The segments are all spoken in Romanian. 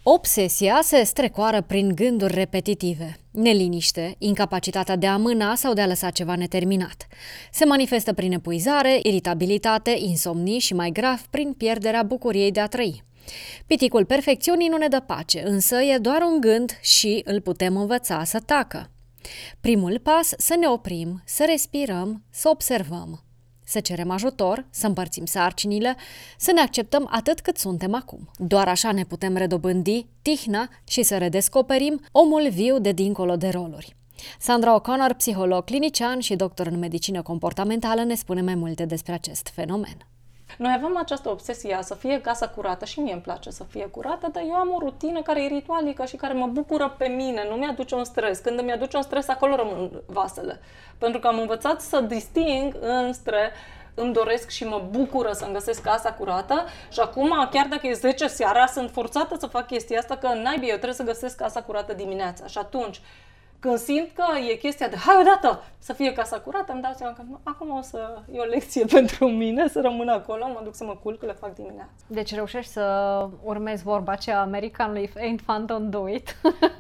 Obsesia se strecoară prin gânduri repetitive, neliniște, incapacitatea de a amâna sau de a lăsa ceva neterminat. Se manifestă prin epuizare, iritabilitate, insomnii și, mai grav, prin pierderea bucuriei de a trăi. Piticul perfecțiunii nu ne dă pace, însă e doar un gând și îl putem învăța să tacă. Primul pas, să ne oprim, să respirăm, să observăm. Să cerem ajutor, să împărțim sarcinile, să ne acceptăm atât cât suntem acum. Doar așa ne putem redobândi tihna și să redescoperim omul viu de dincolo de roluri. Sandra O'Connor, psiholog clinician și doctor în medicină comportamentală, ne spune mai multe despre acest fenomen. Noi avem această obsesie să fie casa curată și mie îmi place să fie curată, dar eu am o rutină care e ritualică și care mă bucură pe mine, nu mi-aduce un stres. Când îmi aduce un stres, acolo rămân vasele. Pentru că am învățat să disting între îmi doresc și mă bucură să-mi găsesc casa curată și acum, chiar dacă e 10 seara, sunt forțată să fac chestia asta, că naibii, eu trebuie să găsesc casa curată dimineața. Și atunci, când simt că e chestia de hai odată să fie casa curată, îmi dau seama că acum o să e o lecție pentru mine, să rămân acolo, mă duc să mă culc, le fac dimineața. Deci reușești să urmezi vorba aceea americanului, if ain't fun, don't do it.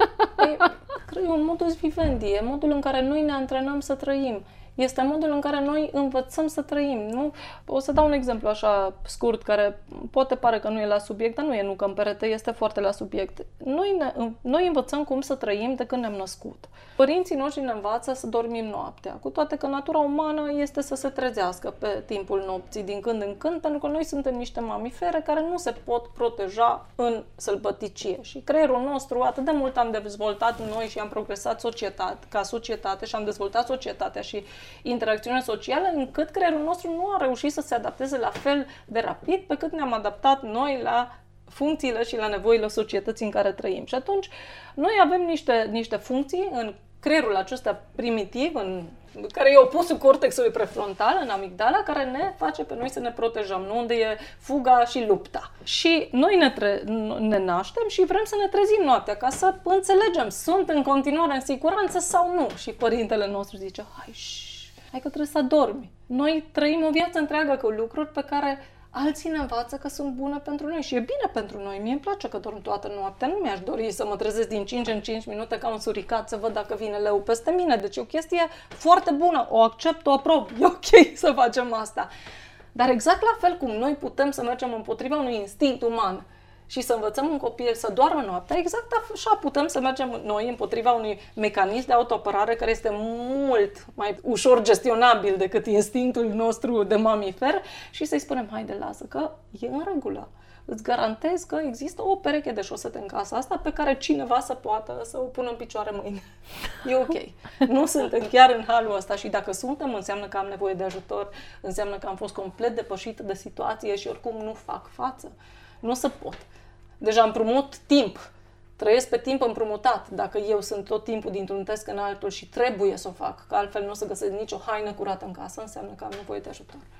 Cred că e un modus vivendi, e modul în care noi ne antrenăm să trăim. Este modul în care noi învățăm să trăim. Nu? O să dau un exemplu așa scurt, care poate pare că nu e la subiect, dar nu e nucă în perete, este foarte la subiect. Noi învățăm cum să trăim de când ne-am născut. Părinții noștri ne învață să dormim noaptea, cu toate că natura umană este să se trezească pe timpul nopții din când în când, pentru că noi suntem niște mamifere care nu se pot proteja în sălbăticie. Și creierul nostru, atât de mult am dezvoltat noi și am progresat ca societate și am dezvoltat societatea și interacțiune socială, încât creierul nostru nu a reușit să se adapteze la fel de rapid pe cât ne-am adaptat noi la funcțiile și la nevoile societății în care trăim. Și atunci, noi avem niște funcții în creierul acesta primitiv, care e opusul cortexului prefrontal, în amigdala, care ne face pe noi să ne protejăm, nu? Unde e fuga și lupta. Și noi ne naștem și vrem să ne trezim noaptea, ca să înțelegem, sunt în continuare în siguranță sau nu. Și părintele nostru zice, hai că trebuie să adormi. Noi trăim o viață întreagă cu lucruri pe care alții ne învață că sunt bune pentru noi și e bine pentru noi. Mie îmi place că dorm toată noaptea. Nu mi-aș dori să mă trezesc din 5 în 5 minute ca un suricat să văd dacă vine leu peste mine. Deci e o chestie foarte bună. O accept, o aprob. E ok să facem asta. Dar exact la fel cum noi putem să mergem împotriva unui instinct uman și să învățăm un copil să doarmă noaptea, exact așa putem să mergem noi împotriva unui mecanism de autoapărare care este mult mai ușor gestionabil decât instinctul nostru de mamifer și să-i spunem, haide, lasă, că e în regulă. Îți garantez că există o pereche de șosete în casa asta pe care cineva să poată să o pună în picioare mâine. E ok. Nu suntem chiar în halul ăsta și dacă suntem, înseamnă că am nevoie de ajutor, înseamnă că am fost complet depășită de situație și oricum nu fac față. Nu se pot. Deja împrumut timp. Trăiesc pe timp împrumutat. Dacă eu sunt tot timpul dintr-un test în altul și trebuie să o fac, că altfel nu o să găsesc nicio haină curată în casă, înseamnă că am nevoie de ajutor.